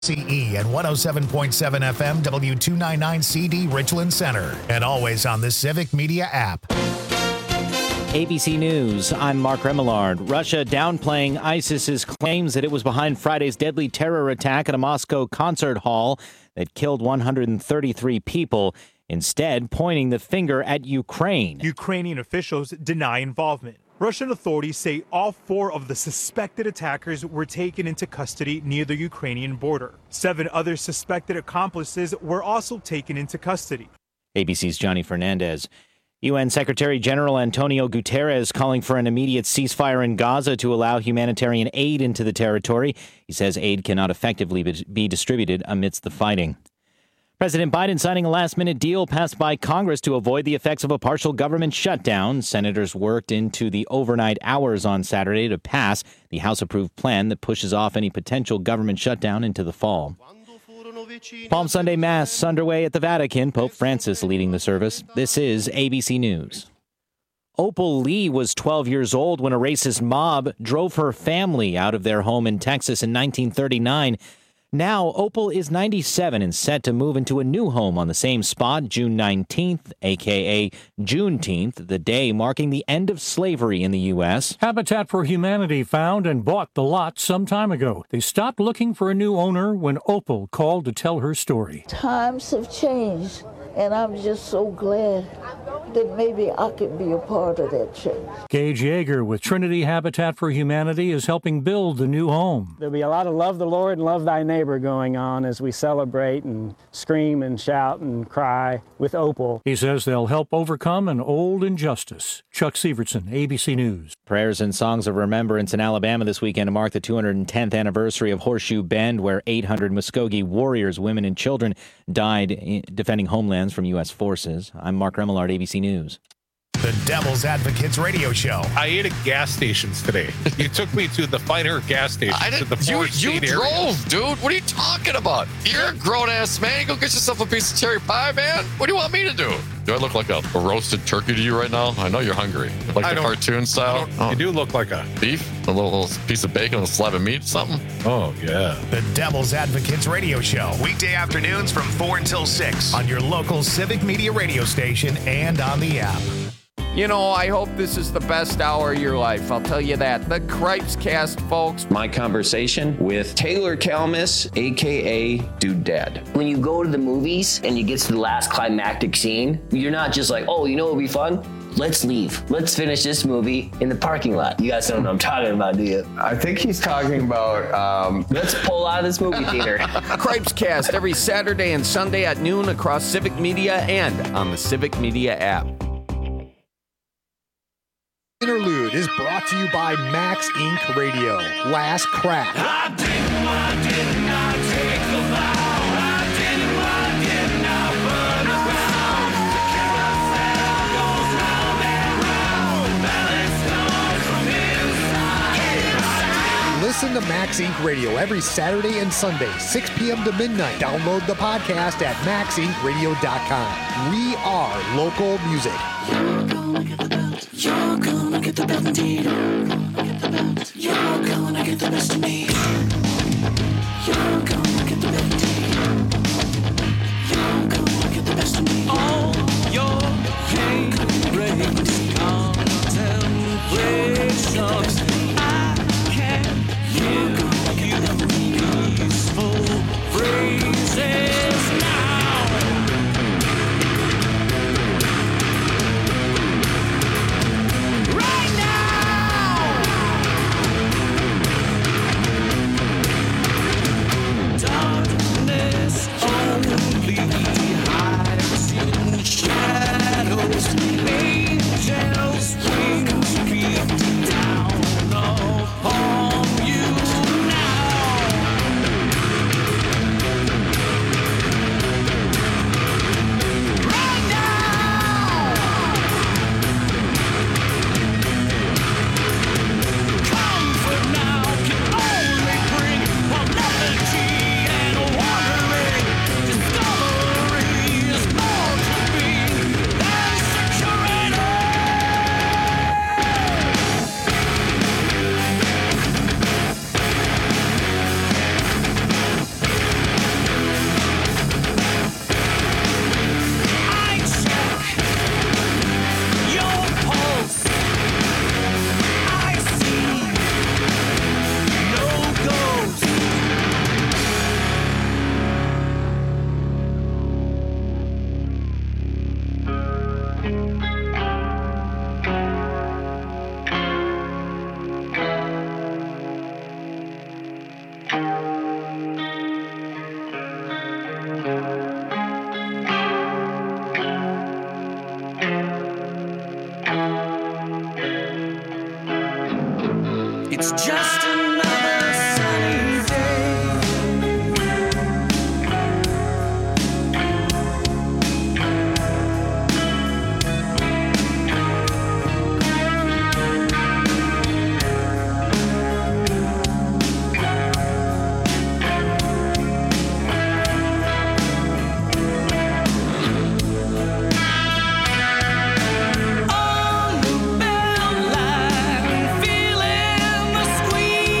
CE and 107.7 FM W299CD Richland Center, and always on the Civic Media app. ABC News, I'm Mark Remillard. Russia downplaying ISIS's claims that it was behind Friday's deadly terror attack at a Moscow concert hall that killed 133 people, instead pointing the finger at Ukraine. Ukrainian officials deny involvement. Russian authorities say all 4 of the suspected attackers were taken into custody near the Ukrainian border. 7 other suspected accomplices were also taken into custody. ABC's Johnny Fernandez. UN Secretary General Antonio Guterres calling for an immediate ceasefire in Gaza to allow humanitarian aid into the territory. He says aid cannot effectively be distributed amidst the fighting. President Biden signing a last-minute deal passed by Congress to avoid the effects of a partial government shutdown. Senators worked into the overnight hours on Saturday to pass the House-approved plan that pushes off any potential government shutdown into the fall. Palm Sunday Mass underway at the Vatican. Pope Francis leading the service. This is ABC News. Opal Lee was 12 years old when a racist mob drove her family out of their home in Texas in 1939. Now, Opal is 97 and set to move into a new home on the same spot June 19th, a.k.a. Juneteenth, the day marking the end of slavery in the U.S. Habitat for Humanity found and bought the lot some time ago. They stopped looking for a new owner when Opal called to tell her story. Times have changed, and I'm just so glad that maybe I could be a part of that change. Gage Yeager with Trinity Habitat for Humanity is helping build the new home. There'll be a lot of love the Lord and love thy neighbor going on as we celebrate and scream and shout and cry with Opal. He says they'll help overcome an old injustice. Chuck Severson, ABC News. Prayers and songs of remembrance in Alabama this weekend to mark the 210th anniversary of Horseshoe Bend, where 800 Muskogee warriors, women and children, died defending homelands from U.S. forces. I'm Mark Remillard, ABC News. The Devil's Advocates radio show. I ate at gas stations today. You took me to the finer gas station. You drove, dude. What are you talking about? You're a grown-ass man. You go get yourself a piece of cherry pie, man. What do you want me to do? Do I look like a roasted turkey to you right now? I know you're hungry. Like the cartoon style? You do look like a beef, a little piece of bacon, a slab of meat, something. Oh, yeah. The Devil's Advocates radio show. Weekday afternoons from 4 until 6 on your local Civic Media radio station and on the app. You know, I hope this is the best hour of your life. I'll tell you that. The Cripes Cast, folks. My conversation with Taylor Kalmus, a.k.a. Dude Dad. When you go to the movies and you get to the last climactic scene, you're not just like, oh, you know what would be fun? Let's leave. Let's finish this movie in the parking lot. You guys don't know what I'm talking about, do you? I think he's talking about... Let's pull out of this movie theater. Cripes Cast every Saturday and Sunday at noon across Civic Media and on the Civic Media app. Interlude is brought to you by Max Inc. Radio. Last Crack. I did not take the vow. I did not burn around. The carousel goes round and round. Balance comes from inside. Listen to Max Inc. Radio every Saturday and Sunday, 6 p.m. to midnight. Download the podcast at maxincradio.com. We are local music. You're gonna get the belt indeed. You're gonna get the best of me. You're gonna get the belt indeed. You're gonna get the best of me. All your pain breaks, contemplations. I can't hear you peaceful phrases now. It's just another sunny day. On the bell line, feeling the squeeze.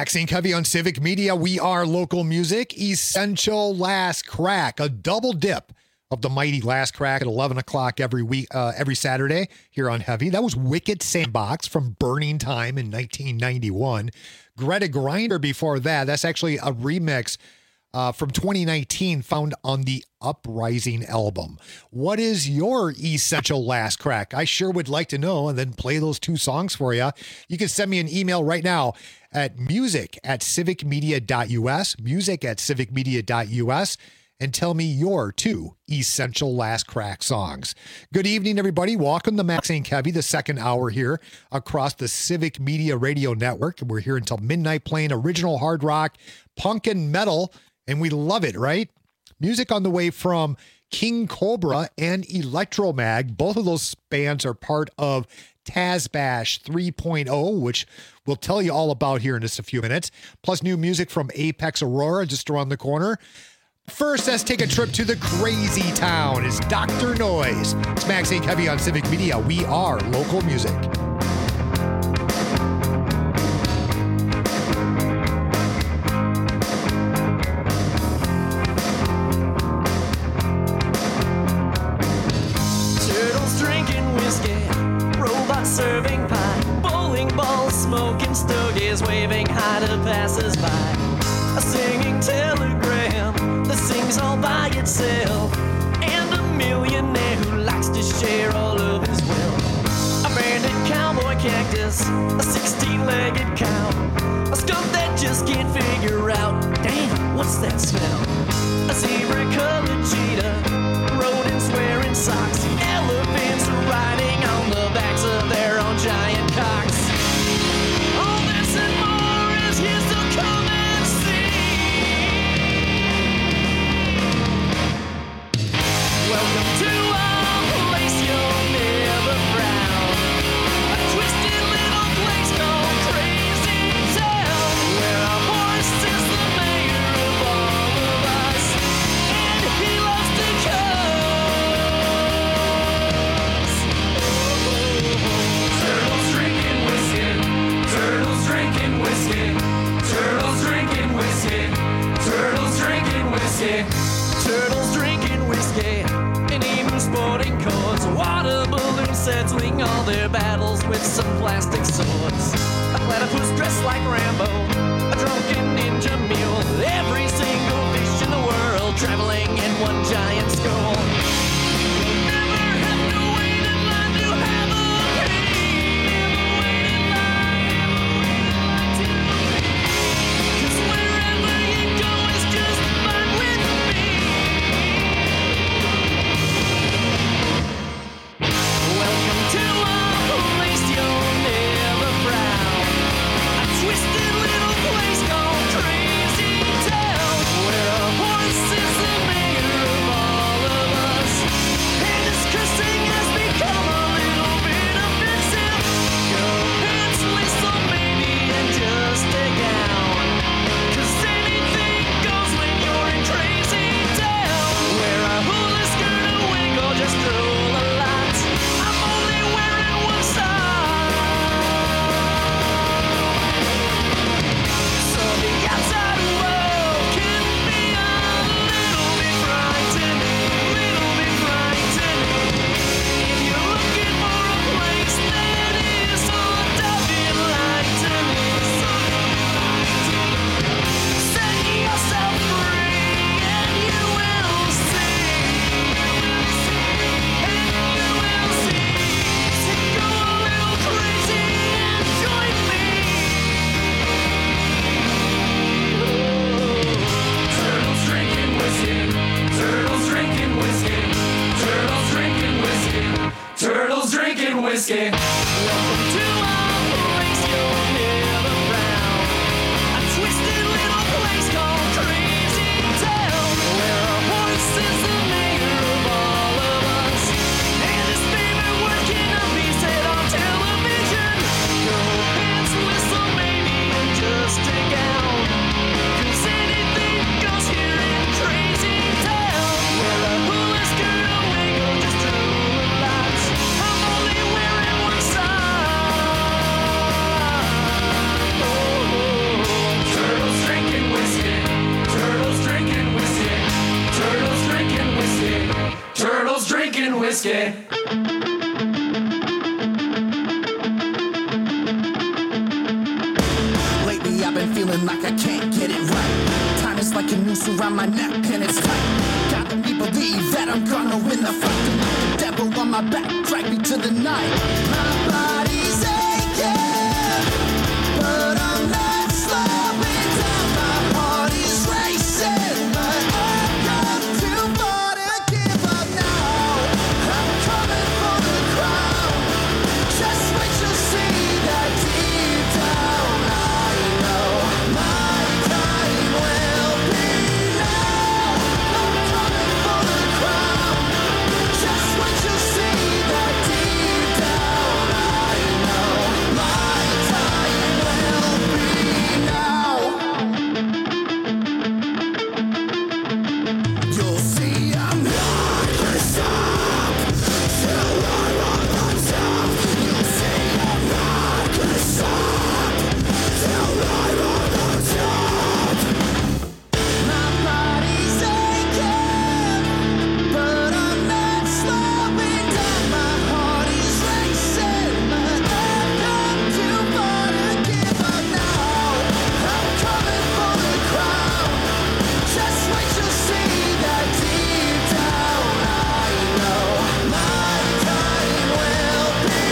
Maxine Covey on Civic Media. We are local music. Essential Last Crack, a double dip of the mighty Last Crack at 11 o'clock every Saturday here on Heavy. That was Wicked Sandbox from Burning Time in 1991. Greta Grinder before that. That's actually a remix from 2019 found on the Uprising album. What is your Essential Last Crack? I sure would like to know, and then play those two songs for you. You can send me an email right now at music@civicmedia.us, music@civicmedia.us, and tell me your two Essential Last Crack songs. Good evening, everybody. Welcome to Maxine Covey, the second hour here across the Civic Media Radio Network. We're here until midnight playing original hard rock, punk, and metal, and we love it, right? Music on the way from King Cobra and Electromag. Both of those bands are part of Tazbash 3.0, which we'll tell you all about here in just a few minutes. Plus new music from Apex Aurora just around the corner. First, let's take a trip to the crazy town. It's Dr. Noise. It's Maxine Covey on Civic Media. We are local music. Turtles drinking whiskey, robots serving pie, bowling balls smoking stogies, waving hi to passers-by. A singing telegram that sings all by itself, and a millionaire who likes to share all of his wealth. A banded cowboy cactus, a 16-legged cow, a skunk that just can't figure out, damn, what's that smell? A zebra-colored cheetah, rodents wearing socks, elephants riding on the backs of their own giant cocks. All this and more is here to come and see. Welcome to a place you'll never frown, a twisted little place called Crazy Town, where our horse is the mayor of all of us, and he loves to cuss. Turtles drinking whiskey, turtles drinking whiskey, turtles drinking whiskey, turtles drinking whiskey, turtles drinking whiskey, and even sporting codes, water balloons settling all their battles with some plastic swords. A platypus dressed like Rambo, a drunken ninja mule, every single fish in the world traveling in one giant skull. You'll never have to wait in line to have a pee. 'Cause wherever you go is just fine with me. Welcome to a place you'll never frown, a twisted little place called Crazy Town, where a horse is the mayor of all of us, and his cursing has become a little bit offensive. Your pants so maybe and just a gown, 'cause anything goes when you're in Crazy Town, where a hula skirt, a wig, or just drool a lot. I'm only wearing one side, so the outside world can be a little bit frightening, little bit frightening. If you're looking for a place that is sort of enlightening, set yourself free and you will see, and you will see. So go a little crazy and join me. Turtles drinking whiskey, turtles drinking whiskey, turtles drinking whiskey, turtles drinking whiskey. Welcome to a place you'll never frown, a twisted little place called Crazy Town, where a horse is the mayor of all of us, and his favorite word cannot be said on television. Your pants whistle maybe and just a gown, 'cause anything goes here in Crazy Town, where a hula skirt, a wig, or just drool a lot. I'm only wearing one side. whiskey. Lately I've been feeling like I can't get it right. Time is like a noose around my neck and it's tight. Gotta me believe that I'm gonna win the fight. The devil on my back, drag me to the night. My body's aching, but I'm not slowing down. My heart is racing, but I've got too far to give up now. I'm coming for the crown. Just wait till see that deep down. I know my time will be now. I'm coming for the crown. Just wait till see that deep down. I know my time will be now. You'll see I'm not gonna stop till I'm on the top. You'll see I'm not gonna stop till I'm on the top. My body's aching, but I'm not slowing down. My heart is racing, but I've got too far to give up now. I'm coming for the crown. Just wait till see that deep down. I know my time will be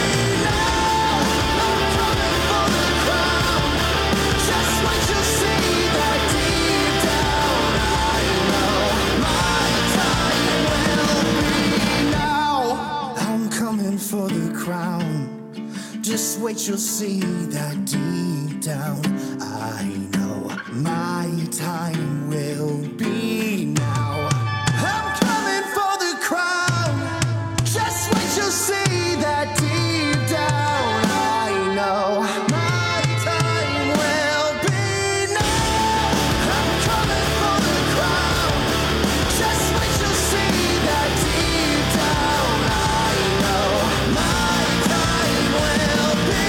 now. I'm coming for the crown. Just wait till see that deep down. I know my time will be now. I'm coming for the crown. Just wait, you'll see that deep down. I know my time will be now. I'm coming for the crown. Just wait, you'll see that deep down. I know my time will be now. I'm coming for the crown. Just wait, you'll see that deep down. I know my time will be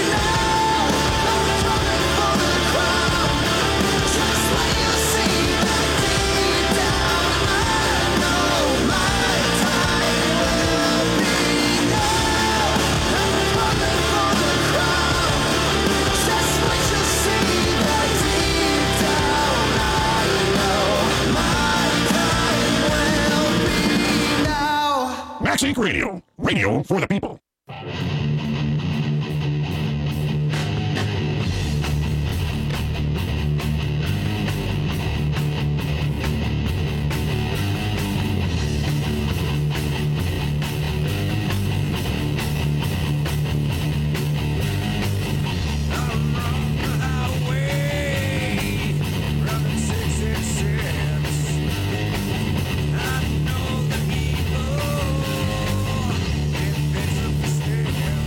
now. I'm coming for the crown. Just wait, you'll see that deep down. I know my time will be now. I'm coming for the crown. Just wait, you'll see that deep down. I know my time will be now. Max Inc. Radio. Radio for the people. I know the evil.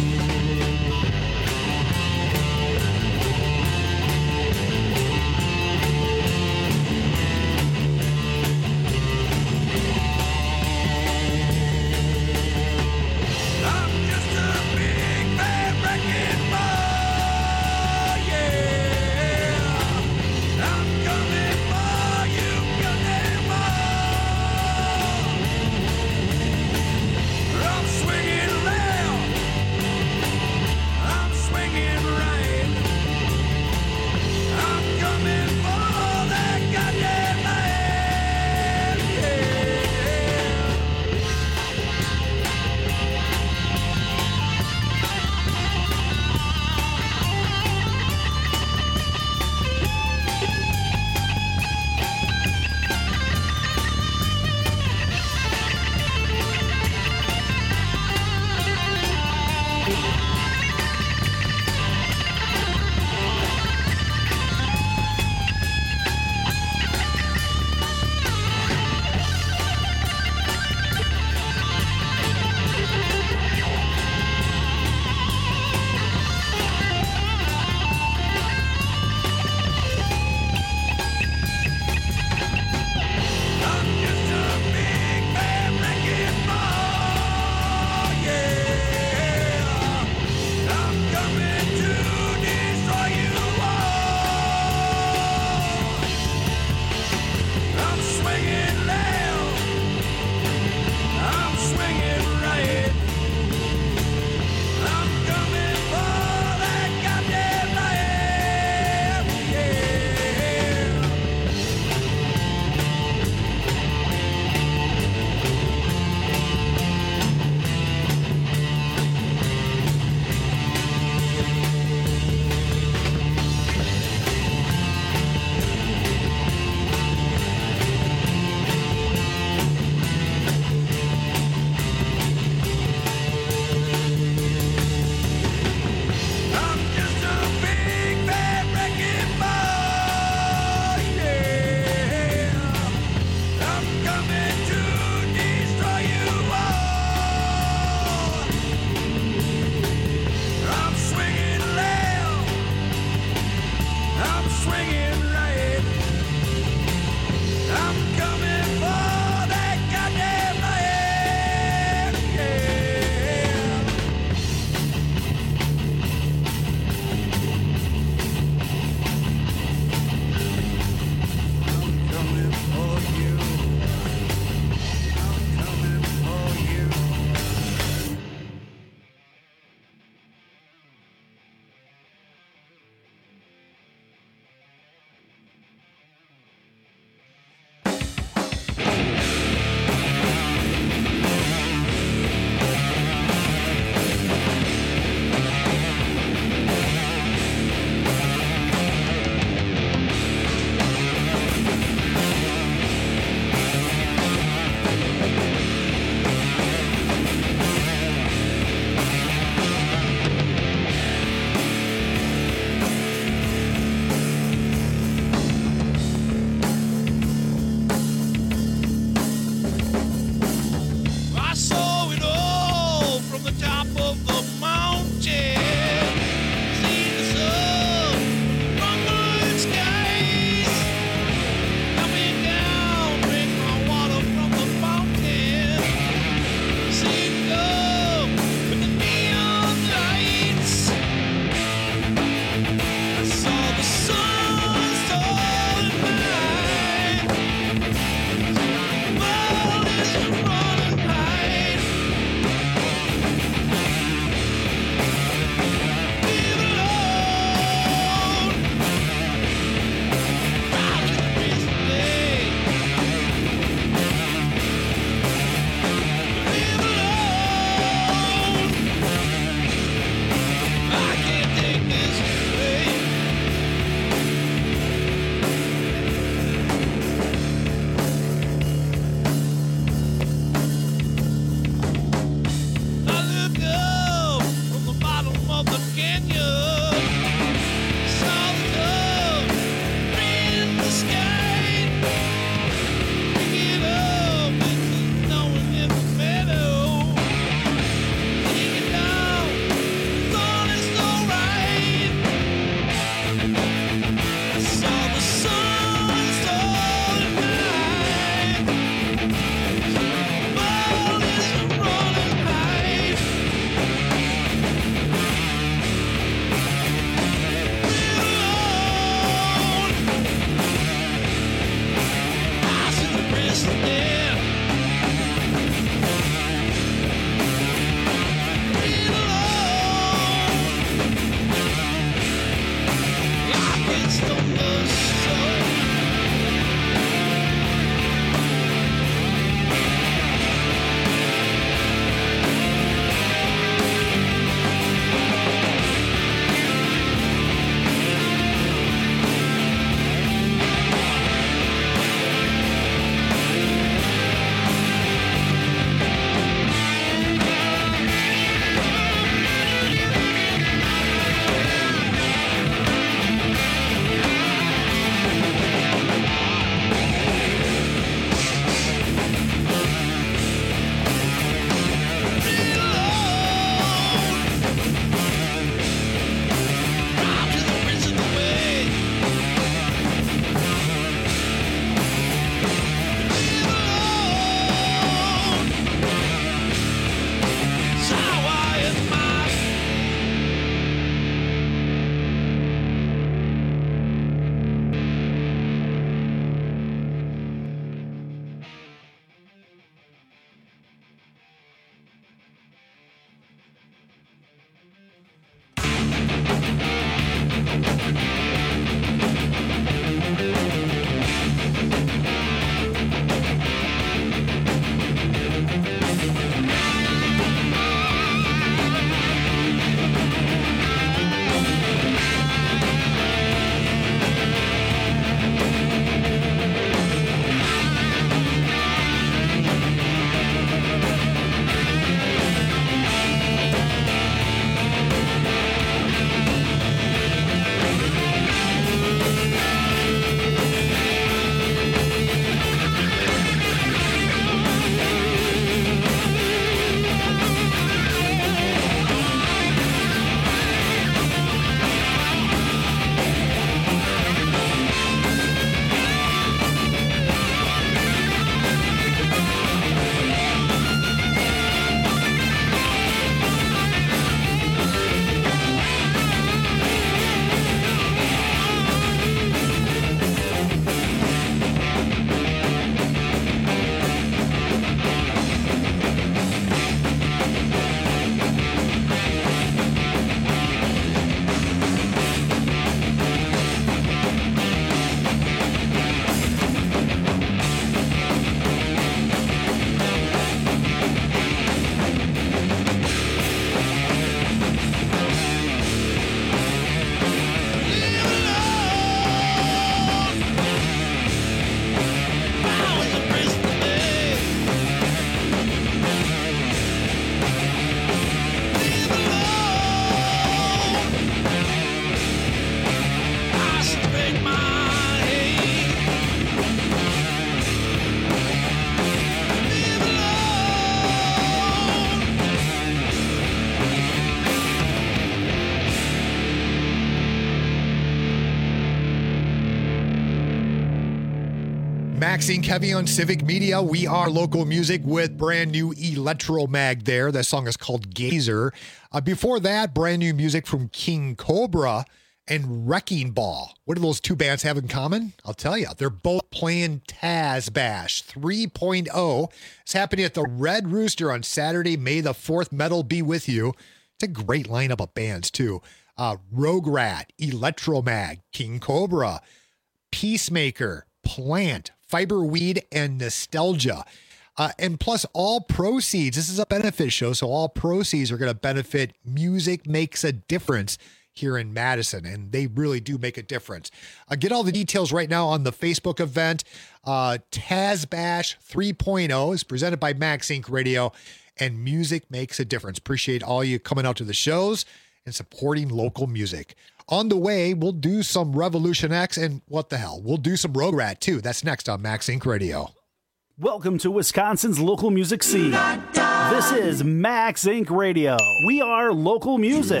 Maxine Kevy on Civic Media. We are local music with brand new Electromag there. That song is called Gazer. Before that, brand new music from King Cobra and Wrecking Ball. What do those two bands have in common? I'll tell you. They're both playing Taz Bash 3.0. It's happening at the Red Rooster on Saturday, May the 4th. Metal be with you. It's a great lineup of bands, too. Rogue Rat, Electromag, King Cobra, Peacemaker, Plant, Fiberweed, and Nostalgia. And plus, all proceeds, this is a benefit show, so all proceeds are going to benefit Music Makes a Difference here in Madison, and they really do make a difference. Get all the details right now on the Facebook event. Taz Bash 3.0 is presented by Max Inc. Radio, and Music Makes a Difference. Appreciate all you coming out to the shows and supporting local music. On the way, we'll do some Revolution X, and what the hell, we'll do some Rogue Rat too. That's next on Max Inc. Radio. Welcome to Wisconsin's local music scene. This is Max Inc. Radio. We are local music.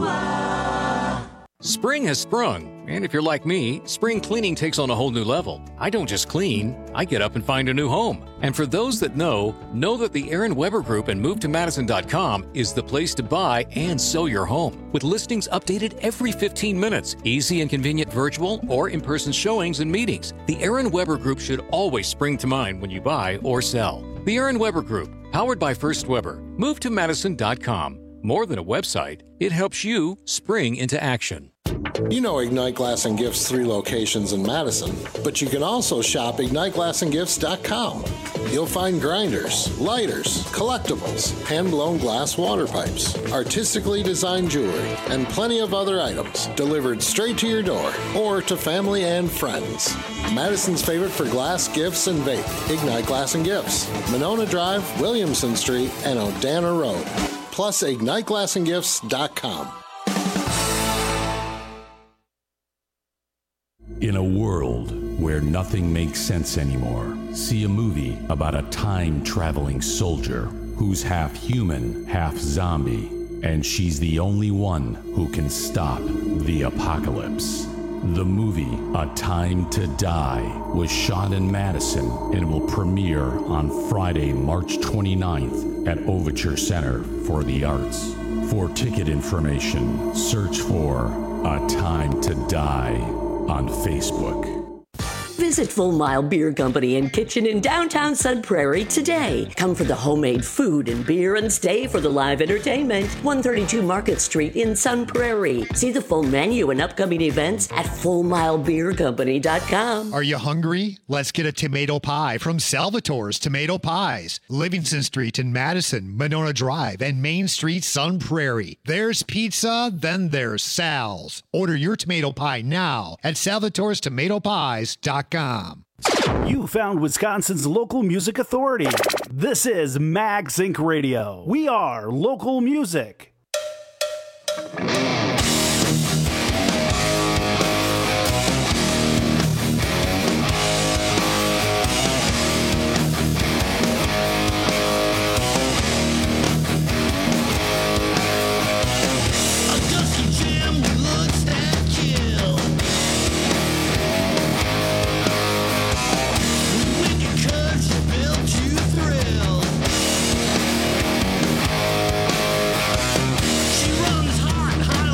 Spring has sprung, and if you're like me, spring cleaning takes on a whole new level. I don't just clean, I get up and find a new home. And for those that know that the Aaron Weber Group and MoveToMadison.com is the place to buy and sell your home. With listings updated every 15 minutes, easy and convenient virtual or in-person showings and meetings, the Aaron Weber Group should always spring to mind when you buy or sell. The Aaron Weber Group, powered by First Weber. MoveToMadison.com. More than a website, it helps you spring into action. You know Ignite Glass and Gifts' 3 locations in Madison, but you can also shop IgniteGlassandGifts.com. You'll find grinders, lighters, collectibles, hand-blown glass water pipes, artistically designed jewelry, and plenty of other items delivered straight to your door or to family and friends. Madison's favorite for glass, gifts, and vape, Ignite Glass and Gifts, Monona Drive, Williamson Street, and Odana Road. Plus IgniteGlassandGifts.com. In a world where nothing makes sense anymore, see a movie about a time-traveling soldier who's half human, half zombie, and she's the only one who can stop the apocalypse. The movie A Time to Die was shot in Madison and will premiere on Friday, March 29th at Overture Center for the Arts. For ticket information, search for A Time to Die on Facebook. Visit Full Mile Beer Company and Kitchen in downtown Sun Prairie today. Come for the homemade food and beer and stay for the live entertainment. 132 Market Street in Sun Prairie. See the full menu and upcoming events at FullMileBeerCompany.com. Are you hungry? Let's get a tomato pie from Salvatore's Tomato Pies. Livingston Street in Madison, Monona Drive, and Main Street, Sun Prairie. There's pizza, then there's Sal's. Order your tomato pie now at Salvatore'sTomatoPies.com. You found Wisconsin's local music authority. This is Max Inc. Radio. We are local music. She runs hard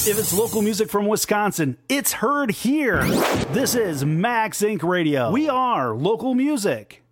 If it's local music from Wisconsin, it's heard here. This is Max Inc. Radio. We are local music.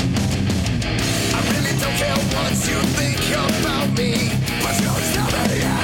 What you think about me, but you're not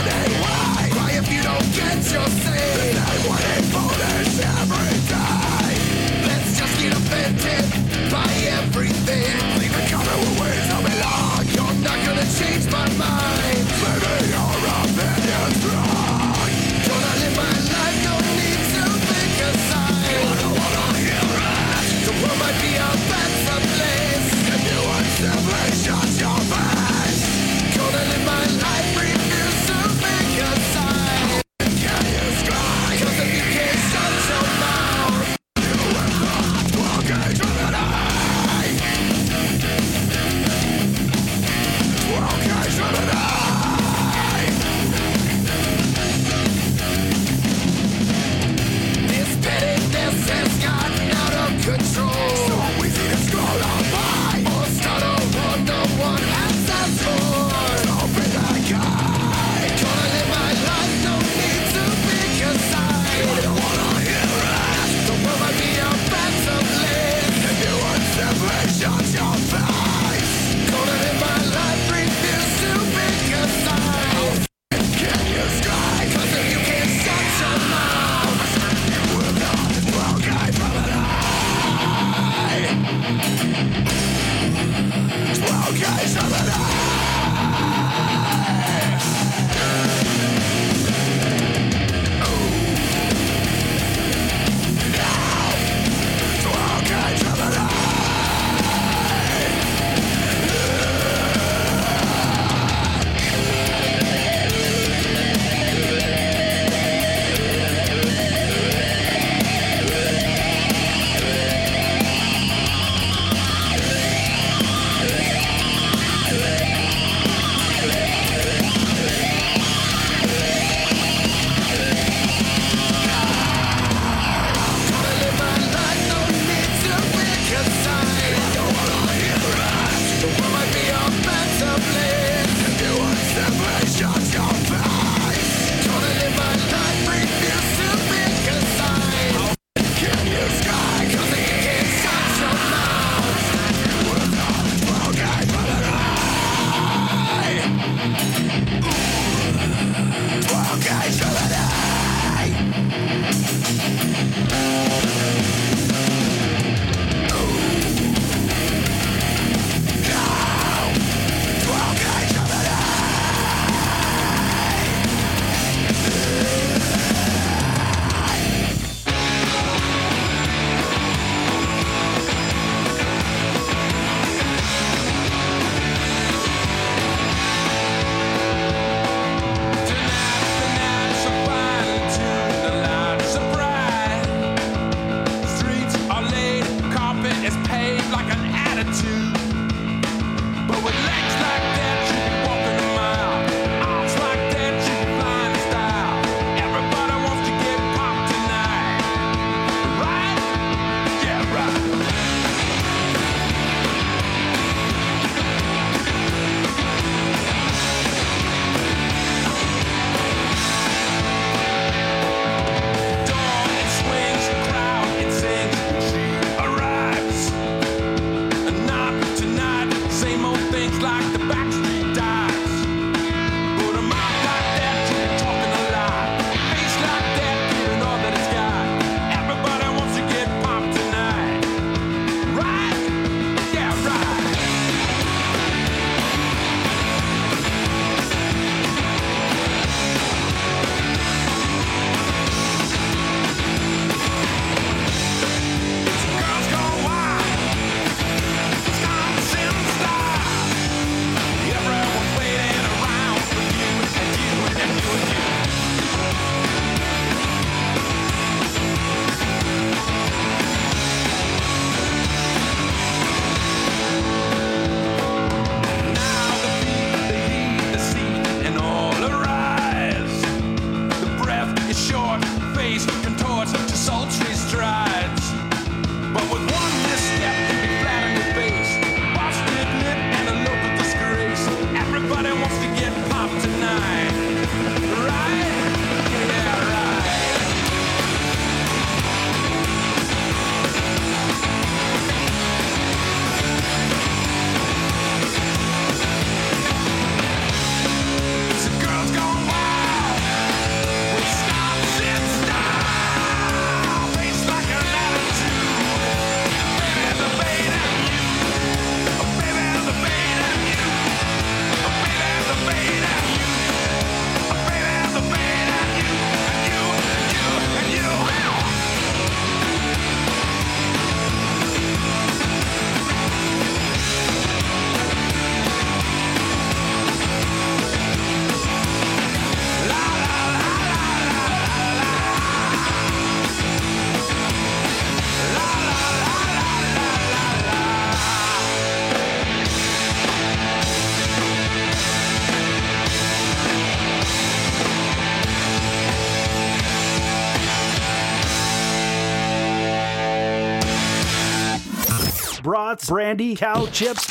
brats, brandy, cow chips,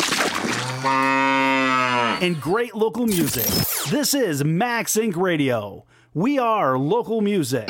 and great local music. This is Max Inc. Radio. We are local music.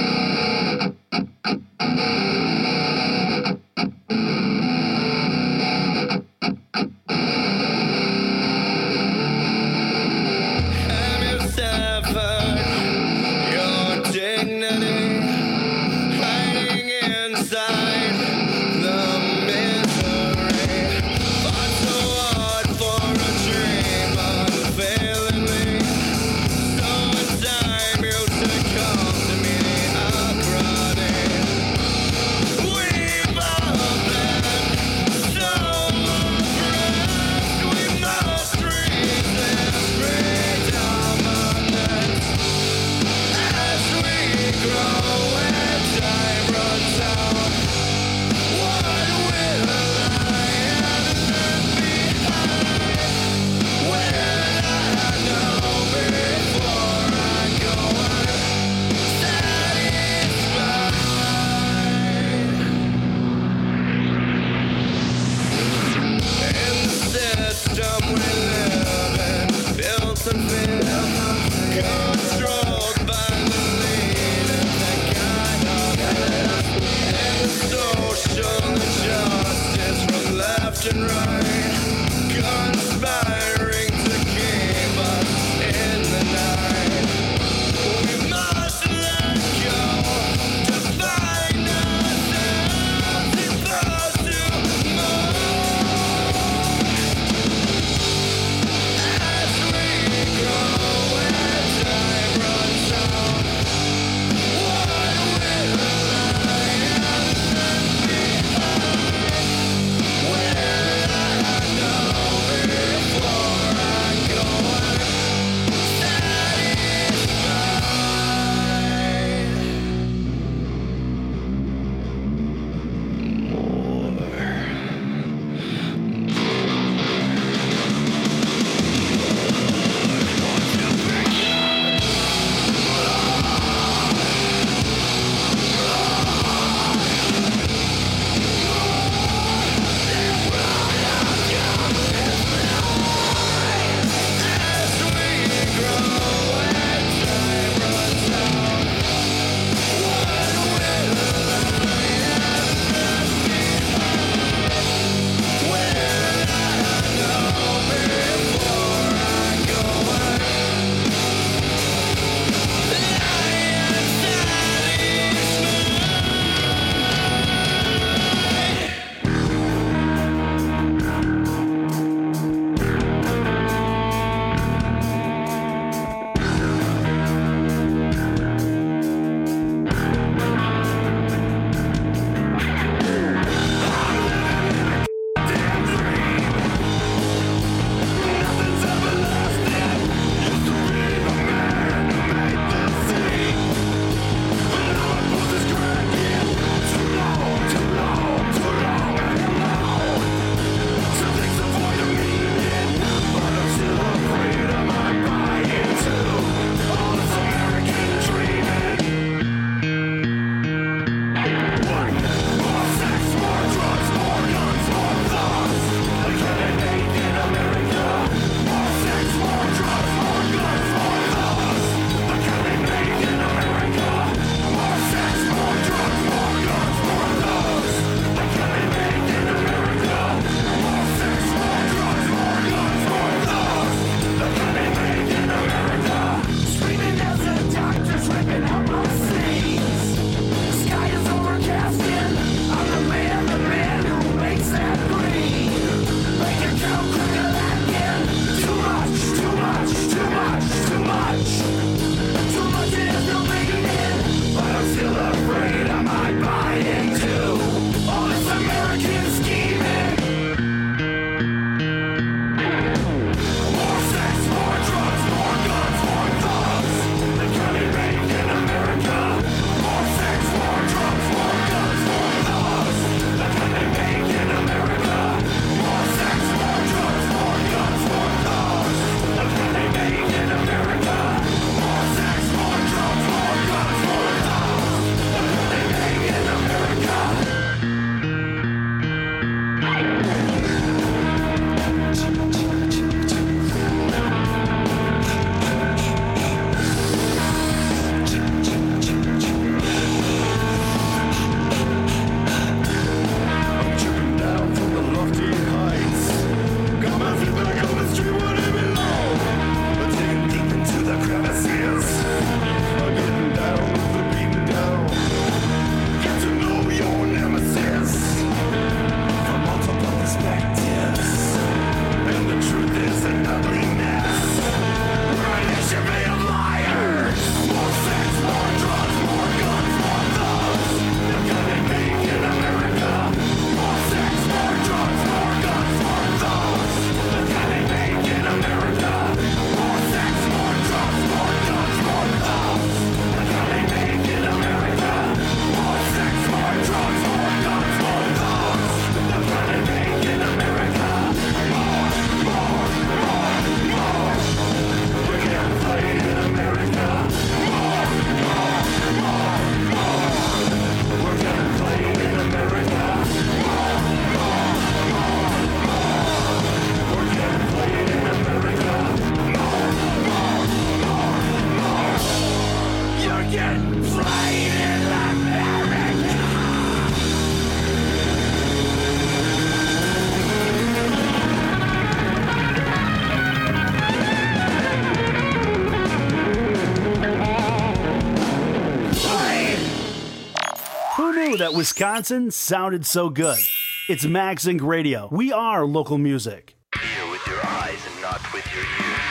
that Wisconsin sounded so good. It's MagZinc Radio. We are local music. Hear with your eyes and not with your ears.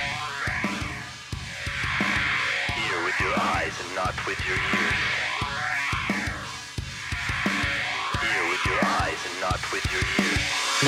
Hear with your eyes and not with your ears. Hear with your eyes and not with your ears.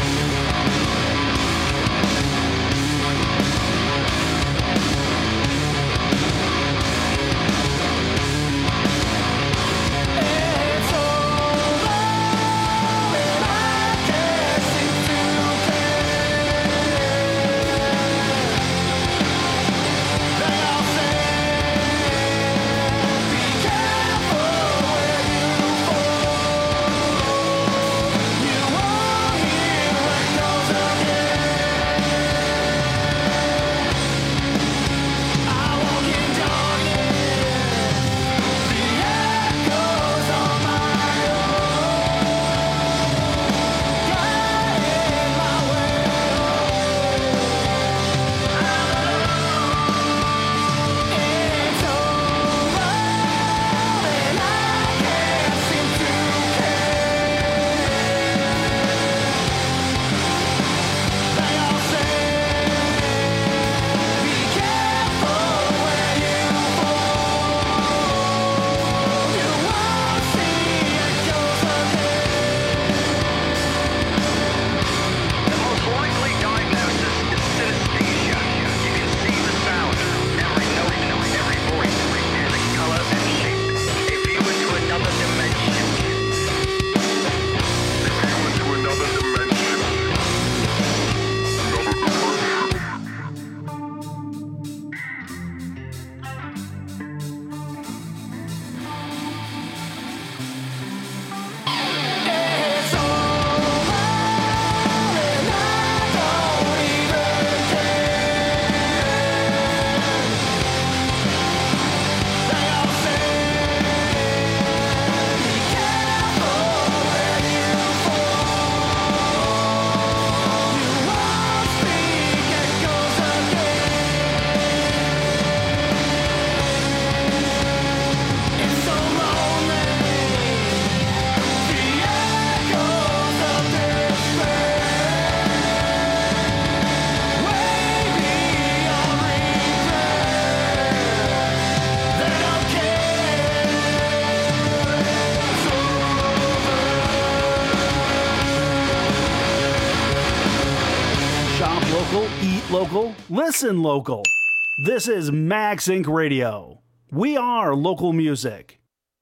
Local, listen local. This is MagZinc Radio. We are local music.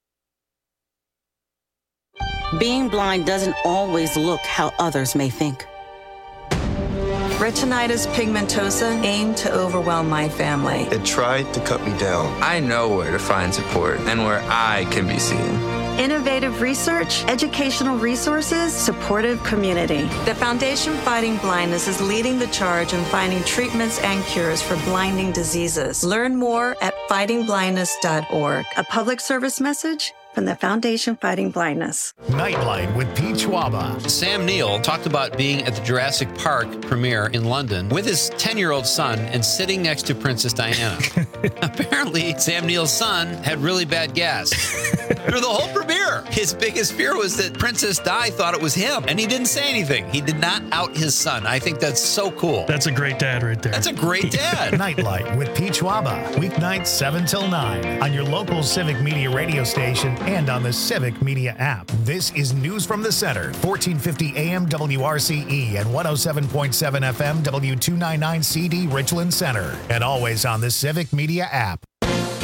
Being blind doesn't always look how others may think. Retinitis pigmentosa aimed to overwhelm my family. It tried to cut me down. I know where to find support and where I can be seen. Innovative research, educational resources, supportive community. The Foundation Fighting Blindness is leading the charge in finding treatments and cures for blinding diseases. Learn more at fightingblindness.org. A public service message from the Foundation Fighting Blindness. Nightlight with Pete Schwaba. Sam Neill talked about being at the Jurassic Park premiere in London with his 10-year-old son and sitting next to Princess Diana. Apparently, Sam Neill's son had really bad gas. Through the whole premiere, his biggest fear was that Princess Di thought it was him, and he didn't say anything. He did not out his son. I think that's so cool. That's a great dad right there. That's a great dad. Nightlight with Pete Schwaba. Weeknights 7 till 9 on your local Civic Media radio station and on the Civic Media app. This is News from the Center, 1450 AM WRCE and 107.7 FM W299 CD Richland Center, and always on the Civic Media app.